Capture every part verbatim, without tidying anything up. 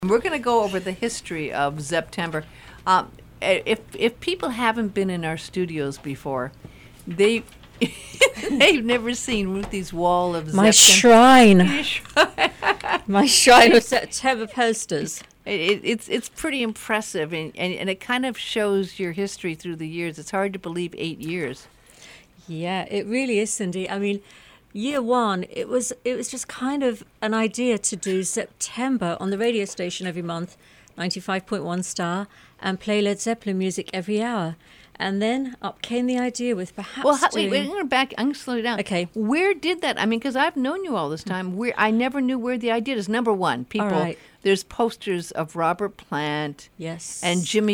We're going to go over the history of September. Um, if if people haven't been in our studios before, they they've never seen Ruthie's wall of My September. shrine. My shrine of September posters. It, it, it's it's pretty impressive, and, and, and it kind of shows your history through the years. It's hard to believe eight years. Yeah, it really is, Cindy. I mean, year one, it was it was just kind of an idea to do September on the radio station every month, ninety-five point one Star, and play Led Zeppelin music every hour. And then up came the idea with perhaps Well, how, doing... wait, wait, I'm going to back. I'm going to slow you down. Okay. Where did that? I mean, because I've known you all this time. Where I never knew where the idea is. Number one, people. All right. There's posters of Robert Plant. Yes. And Jimmy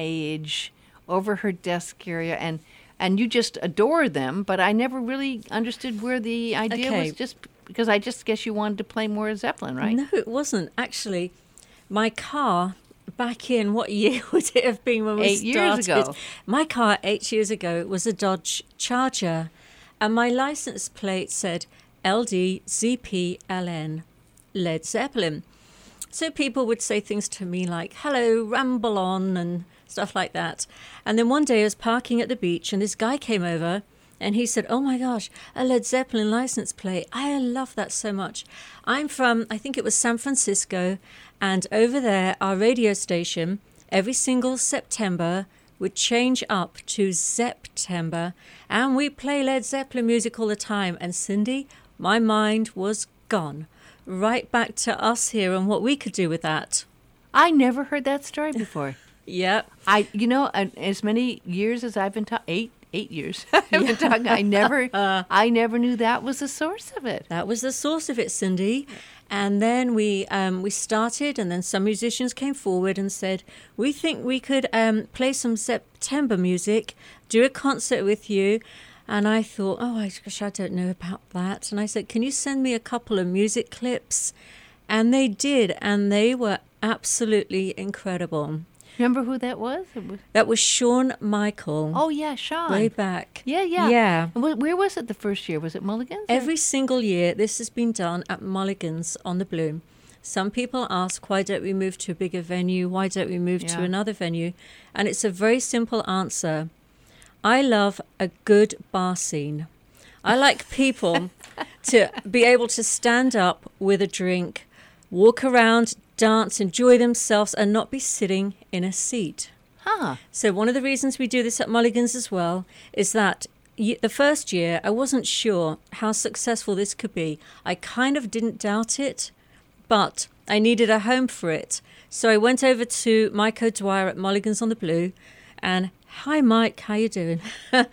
Page over her desk area, and and you just adore them. But I never really understood where the idea Okay. was. Just because I just guess you wanted to play more Zeppelin, right? No, it wasn't. Actually, my car, back in, what year would it have been when we Eight years started? ago. My car, eight years ago, was a Dodge Charger. And my license plate said L D Z P L N, Led Zeppelin. So people would say things to me like, hello, ramble on, and stuff like that. And then one day I was parking at the beach, and this guy came over, and he said, oh my gosh, a Led Zeppelin license plate. I love that so much. I'm from, I think it was San Francisco, and over there, our radio station, every single September, would change up to September, and we play Led Zeppelin music all the time. And Cindy, my mind was gone. Right back to us here and what we could do with that. I never heard that story before. Yep. I, you know, uh, as many years as I've been talking, eight, eight years I've been talking, I never, uh, I never knew that was the source of it. That was the source of it, Cindy. And then we um, we started, and then some musicians came forward and said, we think we could um, play some September music, do a concert with you. And I thought, oh, I gosh, I don't know about that. And I said, can you send me a couple of music clips? And they did, and they were absolutely incredible. Remember who that was? It was That was Shawn Michael. oh, yeah, Sean. Way back. Yeah, yeah. Yeah. And wh- Where was it the first year? Was it Mulligan's? or- Every single year, this has been done at Mulligan's on the Bloom. Some people ask, why don't we move to a bigger venue? Why don't we move to Yeah. another venue? And it's a very simple answer. I love a good bar scene. I like people to be able to stand up with a drink, walk around, dance, enjoy themselves, and not be sitting in a seat. Huh. So one of the reasons we do this at Mulligan's as well is that y- the first year I wasn't sure how successful this could be. I kind of didn't doubt it, but I needed a home for it. So I went over to Mike O'Dwyer at Mulligan's on the Blue, and hi Mike, how you doing?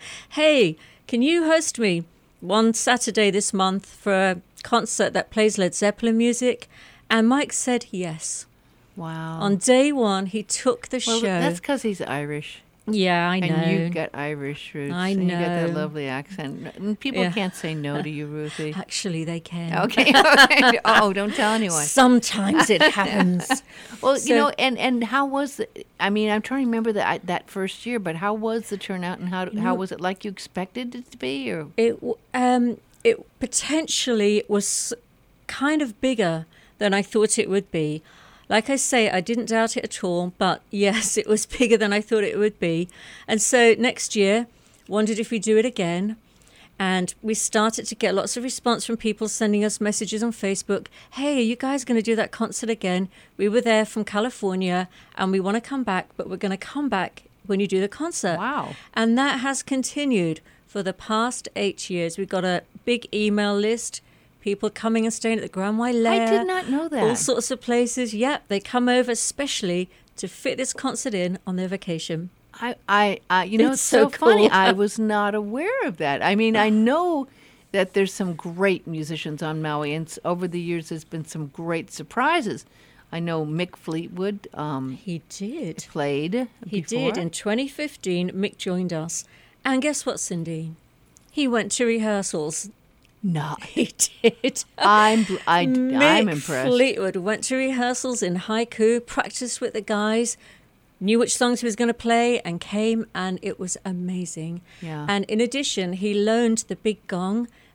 Hey, can you host me one Saturday this month for a concert that plays Led Zeppelin music? And Mike said yes. Wow. On day one, he took the well, show. that's because he's Irish. Yeah, I know. And you've got Irish roots. I and you got that know. lovely accent. And people Yeah. can't say no to you, Ruthie. Actually, they can. Okay. okay. Oh, don't tell anyone. Sometimes it happens. Well, So- you know, and, and how was the, I mean, I'm trying to remember that that first year, but how was the turnout, and how how was it like you expected it to be? Or It w- um it potentially was kind of bigger than I thought it would be. Like I say, I didn't doubt it at all, but yes, it was bigger than I thought it would be. And so next year, wondered if we do it again. And we started to get lots of response from people sending us messages on Facebook. Hey, are you guys going to do that concert again? We were there from California and we want to come back, but we're going to come back when you do the concert. Wow. And that has continued for the past eight years. We've got a big email list. People coming and staying at the Grand Wailea. I did not know that. All sorts of places. Yep, they come over especially to fit this concert in on their vacation. I, I, uh, you know, It's it's so, so funny. cool. I was not aware of that. I mean, I know that there's some great musicians on Maui, and s- over the years, there's been some great surprises. I know Mick Fleetwood um, He did. played. He before. did. In twenty fifteen, Mick joined us. And guess what, Cindy? He went to rehearsals. No, He did. I'm, bl- I, Mick I'm impressed. Fleetwood went to rehearsals in Haiku, practiced with the guys, knew which songs he was going to play, and came, and it was amazing. Yeah. And in addition, he loaned the big gong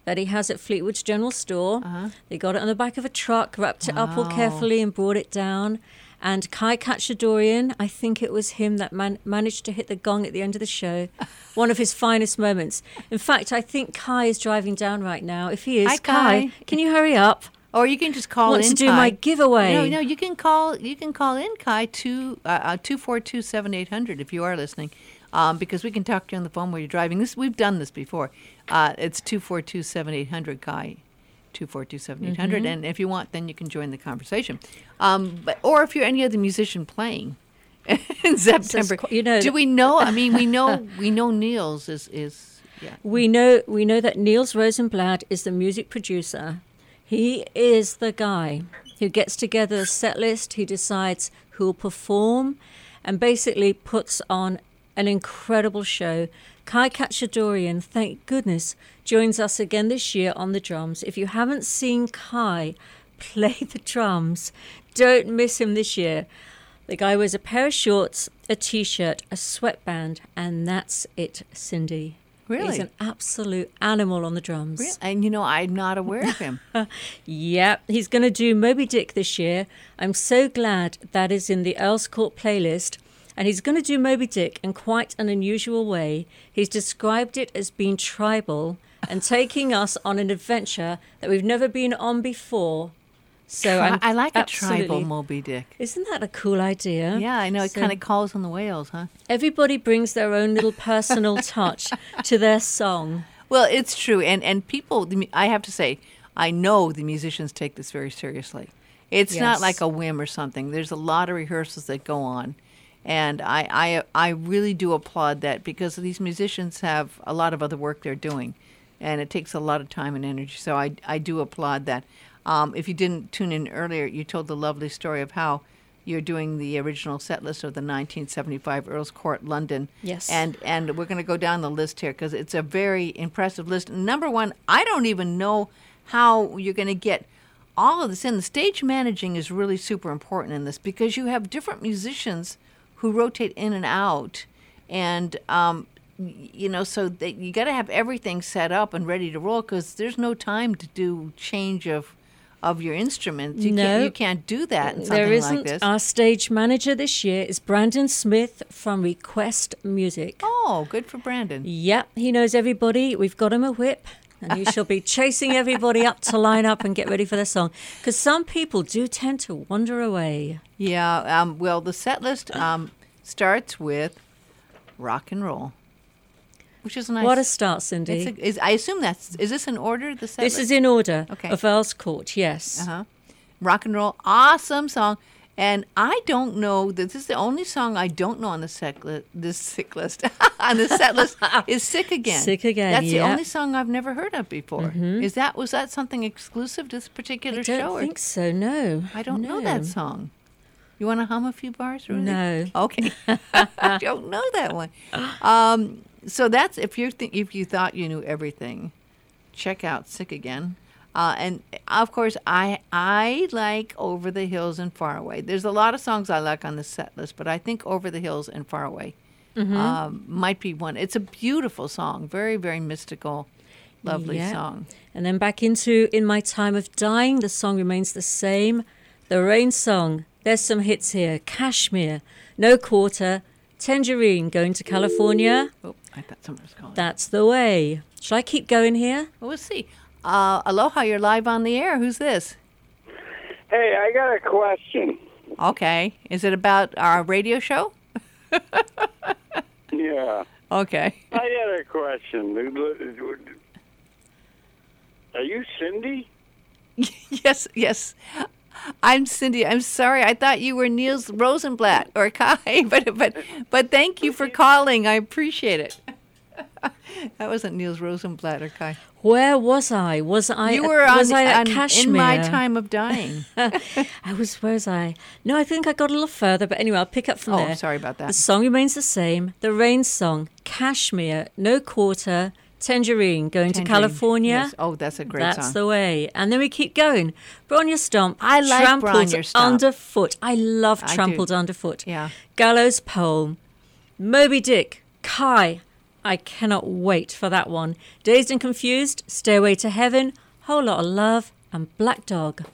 that he has at Fleetwood's General Store. Uh-huh. They got it on the back of a truck, wrapped it up all Wow. carefully and brought it down. And Kai Kachadorian, I think it was him that man- managed to hit the gong at the end of the show. One of his finest moments. In fact, I think Kai is driving down right now. If he is, Hi, Kai. can you hurry up? Or you can just call Want in, to do Kai. my giveaway. No, no, you can call. You can call in, Kai, two uh, uh, two four two seven eight hundred if you are listening, um, because we can talk to you on the phone while you're driving. This we've done this before. Uh, it's two four two seven eight hundred, Kai, two four two seven eight hundred, and if you want, then you can join the conversation. Um, but or if you're any other musician playing in September, qu- you know- do we know? I mean, we know we know Niels is is yeah. We know we know that Niels Rosenblad is the music producer. He is the guy who gets together a set list, he decides who'll perform, and basically puts on an incredible show. Kai Kachadorian, thank goodness, joins us again this year on the drums. If you haven't seen Kai play the drums, don't miss him this year. The guy wears a pair of shorts, a T-shirt, a sweatband, and that's it, Cindy. Really? He's an absolute animal on the drums. Really? And you know, I'm not aware of him. Yeah, he's going to do Moby Dick this year. I'm so glad that is in the Earl's Court playlist. And he's going to do Moby Dick in quite an unusual way. He's described it as being tribal and taking us on an adventure that we've never been on before. So Tri- I'm I like a absolutely- tribal Moby Dick. Isn't that a cool idea? Yeah, I know. It So kind of calls on the whales, huh? everybody brings their own little personal touch to their song. Well, it's true, and and people. the mu- I have to say, I know the musicians take this very seriously. It's not Yes. like a whim or something. There's a lot of rehearsals that go on, and I I I really do applaud that because these musicians have a lot of other work they're doing, and it takes a lot of time and energy. So I I do applaud that. Um, if you didn't tune in earlier, you told the lovely story of how you're doing the original set list of the nineteen seventy-five Earl's Court, London. Yes. And and we're going to go down the list here because it's a very impressive list. Number one, I don't even know how you're going to get all of this in. The stage managing is really super important in this because you have different musicians who rotate in and out, and um, y- you know, so that you got to have everything set up and ready to roll because there's no time to do change of of your instruments. You No. can't you can't do that in something There isn't. like this. Our stage manager this year is Brandon Smith from Request Music. Oh, good for Brandon. Yep, he knows everybody. We've got him a whip, and he shall be chasing everybody up to line up and get ready for their song. Because some people do tend to wander away. Yeah, um, well, the set list um, starts with rock and roll, which is a nice. What a start, Cindy. It's a, is, I assume that's. Is this in order? The set This list? is in order Okay. of Earl's Court, yes. Uh-huh. Rock and roll, awesome song. And I don't know that this is the only song I don't know on the set li- this sick list on the set list is "Sick Again." Sick Again, That's the yeah. only song I've never heard of before. Is that was that something exclusive to this particular I don't show? or- think so, no. I don't know No. that song. You want to hum a few bars, Ruthie? No. Okay. I don't know that one. Um, so that's if you th- if you thought you knew everything, check out "Sick Again." Uh, and of course, I I like "Over the Hills and Far Away." There's a lot of songs I like on the set list, but I think "Over the Hills and Far Away" um, might be one. It's a beautiful song, very very mystical, lovely Yeah. song. And then back into In My Time of Dying, the song remains the same. The Rain Song, there's some hits here. Kashmir, No Quarter, Tangerine, Going to California. Oh, I thought someone was calling. That's the way. Shall I keep going here? Well, we'll see. Uh, aloha, you're live on the air. Who's this? Hey, I got a question. Okay. Is it about our radio show? Yeah, Okay. I got a question. Are you Cindy? yes, yes. I'm Cindy. I'm sorry. I thought you were Niels Rosenblatt or Kai, but but but thank you for calling. I appreciate it. That wasn't Niels Rosenblatt or Kai. Where was I? Was I? You at- were on, was I at on Kashmir? In My Time of Dying. I was. Where was I? No, I think I got a little further. But anyway, I'll pick up from Oh, there. sorry about that. The song remains the same. The Rain Song, Kashmir, No Quarter, Tangerine, Going to Tangerine. California. Yes. Oh, that's a great That's song. the way. And then we keep going. Bronya Stomp. I like Trampled Bronya Stomp. Underfoot. I love I do. Trampled Underfoot. Yeah. Gallows Pole. Moby Dick. Kai. I cannot wait for that one. Dazed and Confused, Stairway to Heaven, Whole Lot of Love, and Black Dog.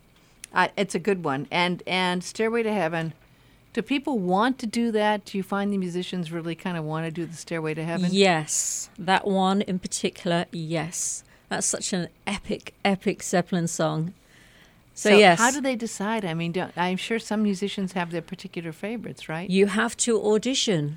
Uh, it's a good one. And and Stairway to Heaven. Do people want to do that? Do you find the musicians really kind of want to do the Stairway to Heaven? Yes, that one in particular, yes. That's such an epic, epic Zeppelin song. So, So yes. how do they decide? I mean, don't, I'm sure some musicians have their particular favorites, right? You have to audition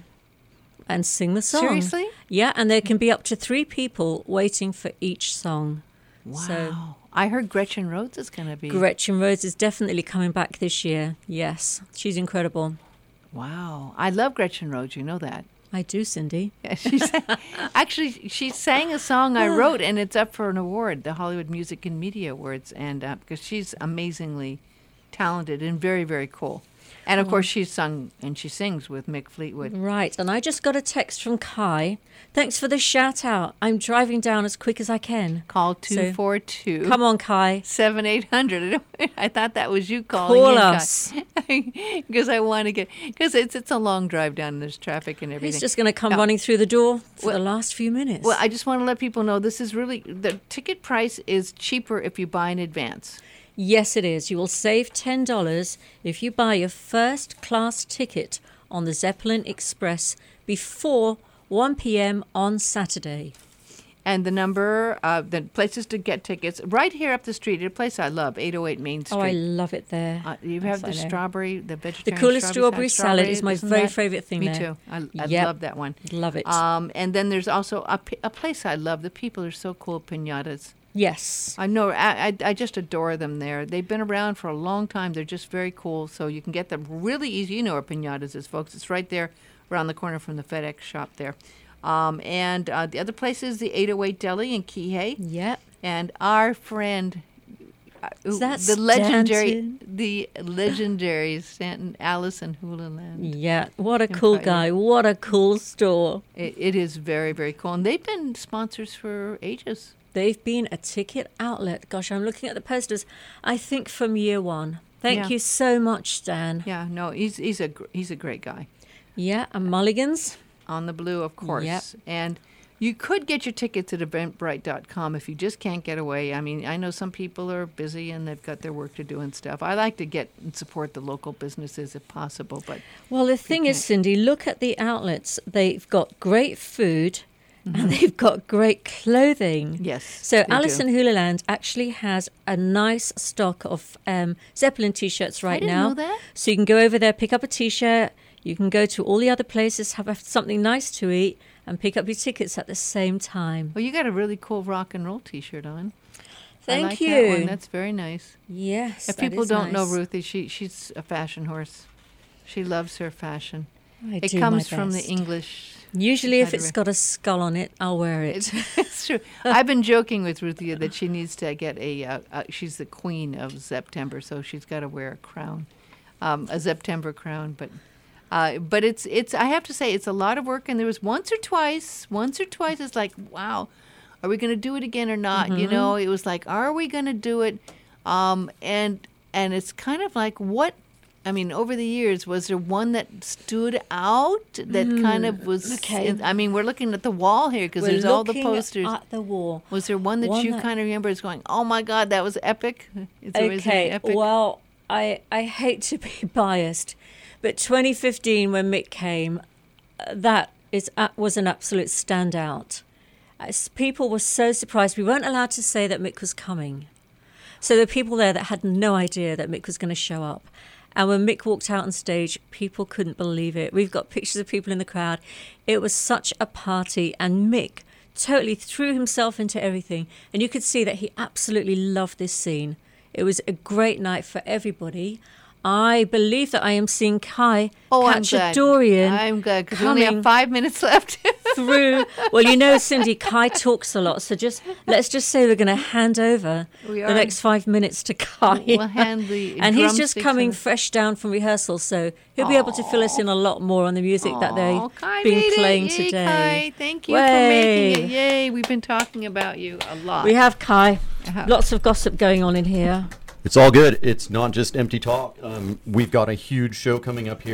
and sing the song. Seriously? Yeah, and there can be up to three people waiting for each song. Wow. So I heard Gretchen Rhodes is going to be. Gretchen Rhodes is definitely coming back this year. Yes, she's incredible. Wow. I love Gretchen Rhodes. You know that. I do, Cindy. Yeah, she sang, actually, she sang a song I wrote, and it's up for an award, the Hollywood Music and Media Awards, and uh, because she's amazingly talented and very, very cool. And of course, she's sung and she sings with Mick Fleetwood. Right, and I just got a text from Kai. Thanks for the shout out. I'm driving down as quick as I can. Call two four two. Come on, Kai. seven eight hundred. I thought that was you calling Call in, us. Because I want to get, because it's it's a long drive down, there's traffic and everything. He's just going to come No. running through the door for Well- the last few minutes. Well, I just want to let people know this is really, the ticket price is cheaper if you buy in advance. Yes, it is. You will save ten dollars if you buy your first class ticket on the Zeppelin Express before one p.m. on Saturday. And the number, uh, the places to get tickets, right here up the street, a place I love, eight oh eight Main Street. Oh, I love it there. Uh, you Yes, have I the know. strawberry, the The vegetarian coolest strawberry salad is my isn't very that- favourite thing Me there. too. I, I Yep. love that one. Love it. Um, and then there's also a, p- a place I love. The people are so cool, Pinatas. Yes. I know. I, I I just adore them there. They've been around for a long time. They're just very cool. So you can get them really easy. You know where Pinatas is, folks. It's right there around the corner from the FedEx shop there. Um, and uh, the other place is the eight oh eight Deli in Kihei. Yep. And our friend, uh, Is that the legendary, Stanton? the legendary Stanton Allison Hulaland. Yeah. What a cool Incredible. guy. What a cool store. It, it is very, very cool. And they've been sponsors for ages. They've been a ticket outlet. Gosh, I'm looking at the posters. I think from year one. Thank Yeah. you so much, Stan. Yeah, no, he's he's a gr- he's a great guy. Yeah, and Mulligan's. On the Blue, of course. Yep. And you could get your tickets at eventbrite dot com if you just can't get away. I mean, I know some people are busy and they've got their work to do and stuff. I like to get and support the local businesses if possible, but Well, the thing is, Cindy, look at the outlets. They've got great food and they've got great clothing. yes. So they do. Alison Hulaland actually has a nice stock of um, Zeppelin T-shirts right didn't now. know that. So you can go over there, pick up a T-shirt. You can go to all the other places, have a- something nice to eat, and pick up your tickets at the same time. Well, you got a really cool rock and roll T-shirt on. Thank I like you. That one. That's very nice. Yes. If that people is don't know nice. Ruthie, she she's a fashion horse. She loves her fashion. I It do comes my from the best. English. Usually, if side of it's her. got a skull on it, I'll wear it. It's, it's true. I've been joking with Ruthie that she needs to get a. Uh, uh, she's the queen of September, so she's got to wear a crown, um, a September crown. But, uh, but it's it's. I have to say, it's a lot of work. And there was once or twice, once or twice, it's like, wow, are we going to do it again or not? You know, it was like, are we going to do it? Um, and and it's kind of like what. I mean, over the years, was there one that stood out that kind of was? okay. I mean, we're looking at the wall here because We're there's all the looking posters. at the wall. Was there one that one you that- kind of remember as going, "Oh my God, that was epic"? Is there, is there Okay, epic? well, I I hate to be biased, but twenty fifteen when Mick came, uh, that is uh, was an absolute standout. As people were so surprised. We weren't allowed to say that Mick was coming, so there were people there that had no idea that Mick was going to show up. And when Mick walked out on stage, people couldn't believe it. We've got pictures of people in the crowd. It was such a party, and Mick totally threw himself into everything. And you could see that he absolutely loved this scene. It was a great night for everybody. I believe that I am seeing Kai oh, I'm glad. Cacciadorian I'm glad because we only have coming five minutes left. through. Well, you know, Cindy, Kai talks a lot, so just let's just say we're going to hand over We the are. next five minutes to Kai. We'll hand the and he's just drumsticks coming and- fresh down from rehearsal, so he'll be able to fill us in a lot more on the music that Aw, Kai they've made been it. playing Yay, today. Kai. Thank you Way. for making it. Yay! We've been talking about you a lot. We have Kai. Uh-huh. Lots of gossip going on in here. It's all good. It's not just empty talk. Um, we've got a huge show coming up here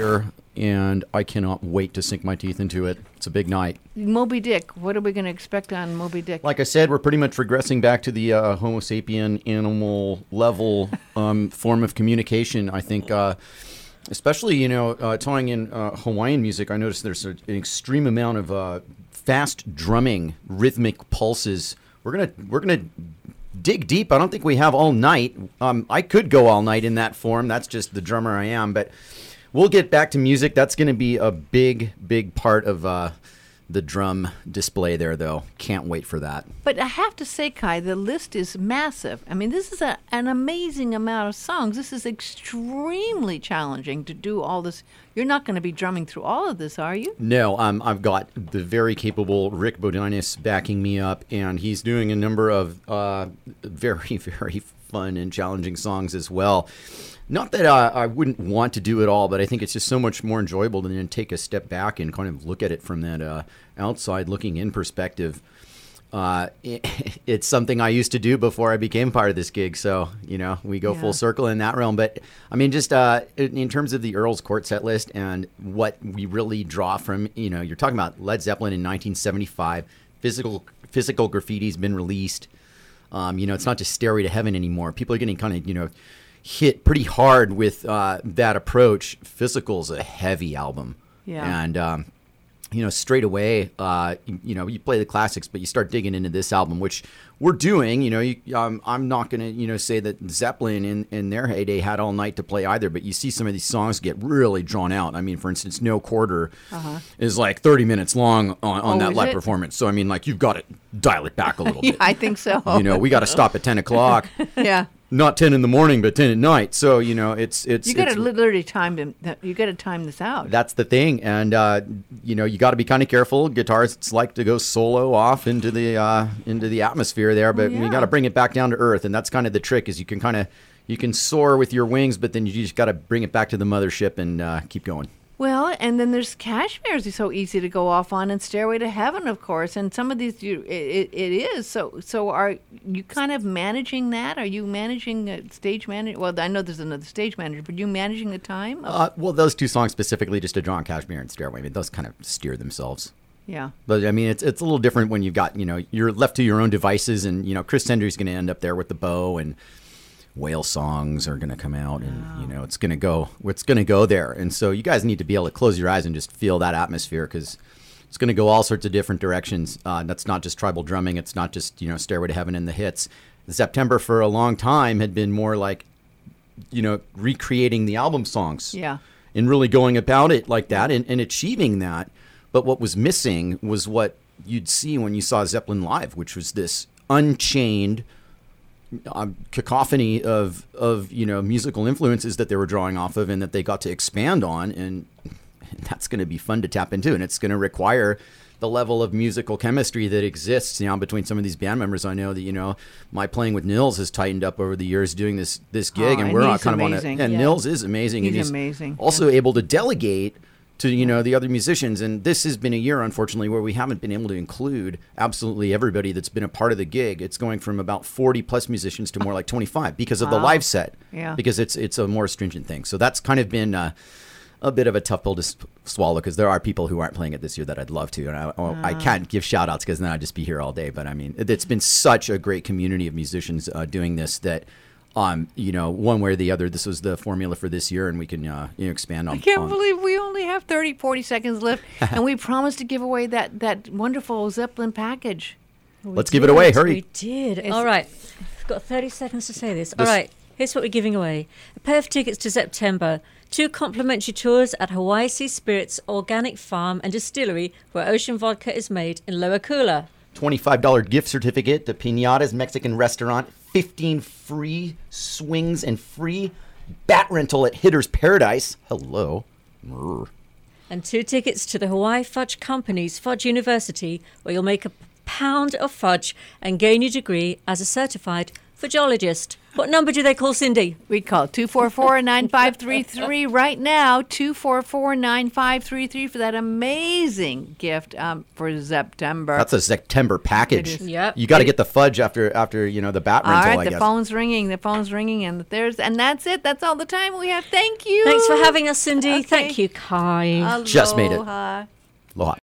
and I cannot wait to sink my teeth into it. It's a big night. Moby Dick. What are we going to expect on Moby Dick? Like I said, we're pretty much regressing back to the uh, Homo sapien animal level um, form of communication. I think, uh, especially, you know, uh, tying in uh, Hawaiian music, I noticed there's an extreme amount of uh, fast drumming, rhythmic pulses. We're gonna we're gonna dig deep. I don't think we have all night. Um, I could go all night in that form. That's just the drummer I am. But we'll get back to music. That's going to be a big, big part of uh, the drum display there, though. Can't wait for that. But I have to say, Kai, the list is massive. I mean, this is a, an amazing amount of songs. This is extremely challenging to do all this. You're not going to be drumming through all of this, are you? No, um, I've got the very capable Rick Bodinas backing me up, and he's doing a number of uh, very, very fun and challenging songs as well. Not that uh, I wouldn't want to do it all, but I think it's just so much more enjoyable than to take a step back and kind of look at it from that uh, outside looking in perspective. Uh, it, it's something I used to do before I became part of this gig. So, you know, we go Yeah. full circle in that realm. But I mean, just uh, in, in terms of the Earls Court set list and what we really draw from, you know, you're talking about Led Zeppelin in nineteen seventy-five, physical, physical graffiti's been released. Um, you know, it's not just Stairway to Heaven anymore. People are getting kind of, you know, hit pretty hard with uh, that approach. Physical's a heavy album. Yeah. And, um, you know, straight away, uh, you, you know, you play the classics, but you start digging into this album, which we're doing. You know, you, um, I'm not going to, you know, say that Zeppelin in, in their heyday had all night to play either, but you see some of these songs get really drawn out. I mean, for instance, No Quarter Uh-huh. is like thirty minutes long on, on Oh, that is live it? performance. So, I mean, like, you've got to dial it back a little Yeah, bit. I think so. You know, we got to stop at ten o'clock. Yeah. Not ten in the morning, but ten at night. So, you know, it's it's You got to it's, literally time them. You got to time this out. that's the thing, and uh, you know, you got to be kind of careful. Guitarists like to go solo off into the uh, into the atmosphere there, but yeah. you got to bring it back down to earth, and that's kind of the trick. Is you can kind of you can soar with your wings, but then you just got to bring it back to the mothership and uh, keep going. Well, and then there's Kashmir's is so easy to go off on, and Stairway to Heaven, of course, and some of these you it, it, it is. So so are you kind of managing that? Are you managing a stage manager? Well, I know there's another stage manager, but you managing the time? Of, Uh, well, those two songs specifically, just to John Kashmir and Stairway, I mean, those kind of steer themselves. yeah. But I mean, it's it's a little different when you've got, you know, you're left to your own devices, and you know, Chris Hendry's going to end up there with the bow, and whale songs are going to come out, and you know, it's going to go it's going to go there. And so you guys need to be able to close your eyes and just feel that atmosphere, because it's going to go all sorts of different directions. Uh, that's not just tribal drumming. It's not just, you know, Stairway to Heaven and the hits. September for a long time had been more like, you know, recreating the album songs. Yeah. And really going about it like that and, and achieving that. But what was missing was what you'd see when you saw Zeppelin live, which was this unchained um, cacophony of, of, you know, musical influences that they were drawing off of and that they got to expand on. And that's going to be fun to tap into. And it's going to require the level of musical chemistry that exists, you know, between some of these band members. I know that, you know, my playing with Nils has tightened up over the years doing this this gig, Oh, and and we're not he's kind amazing. of on it. And Yeah. Nils is amazing. He's and he's amazing, also yeah. able to delegate to, you know, the other musicians. And this has been a year, unfortunately, where we haven't been able to include absolutely everybody that's been a part of the gig. It's going from about forty plus musicians to more like twenty-five because of the Wow. live set. Yeah. Because it's it's a more stringent thing. So that's kind of been uh, a bit of a tough pill to s- swallow, because there are people who aren't playing it this year that I'd love to. And I, I can't give shout outs because then I'd just be here all day. But I mean, it, it's been such a great community of musicians uh, doing this that, um, you know, one way or the other, this was the formula for this year, and we can uh, you know, expand on I can't on- believe we only have thirty, forty seconds left, and we promised to give away that, that wonderful Zeppelin package. Let's give it away. did, Hurry. We did. It's- All right. We've got thirty seconds to say this. This- All right. Here's what we're giving away. A pair of tickets to September. Two complimentary tours at Hawaii Sea Spirits Organic Farm and Distillery, where ocean vodka is made in Lower Kula. twenty-five dollars gift certificate to Pinata's Mexican Restaurant, fifteen free swings and free bat rental at Hitter's Paradise. Hello. Brr. And two tickets to the Hawaii Fudge Company's Fudge University, where you'll make a pound of fudge and gain your degree as a certified Fudgeologist. What number do they call Cindy? We'd call two four four, nine five three three right now, two four four, nine five three three for that amazing gift um, for September. That's a September package. It is. Yep. You got to get the fudge after after you know the bat All rental. right, I the guess. phone's ringing. The phone's ringing, and there's and that's it. That's all the time we have. Thank you. Thanks for having us, Cindy. Okay. Thank you, Kai. Just made it. Aloha. Aloha.